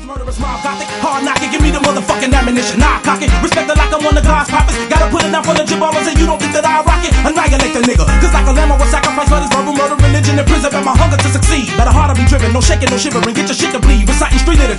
Murderous mob gothic, hard knocking, give me the motherfucking ammunition. Nah, cock it, respect it like I'm one of God's prophets. Gotta put it down for the jaballers and you don't think that I rock it. Annihilate the nigga, cause like a lamb I will sacrifice for this verbal murder, religion, and prison. And my hunger to succeed. Let a heart be driven, no shaking, no shivering, get your shit to bleed. Reciting street literature.